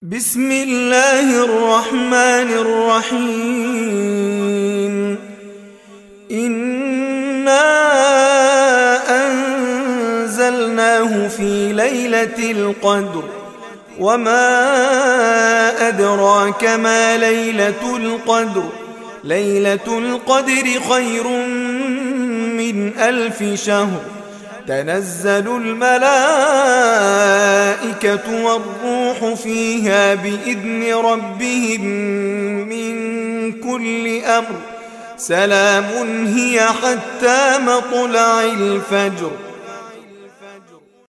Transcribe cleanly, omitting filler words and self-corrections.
بسم الله الرحمن الرحيم. إنا أنزلناه في ليلة القدر وما أدراك ما ليلة القدر. ليلة القدر خير من 1000 شهر. تنزل الملائكة والروح فيها بإذن ربهم من كل أمر. سلام هي حتى مطلع الفجر.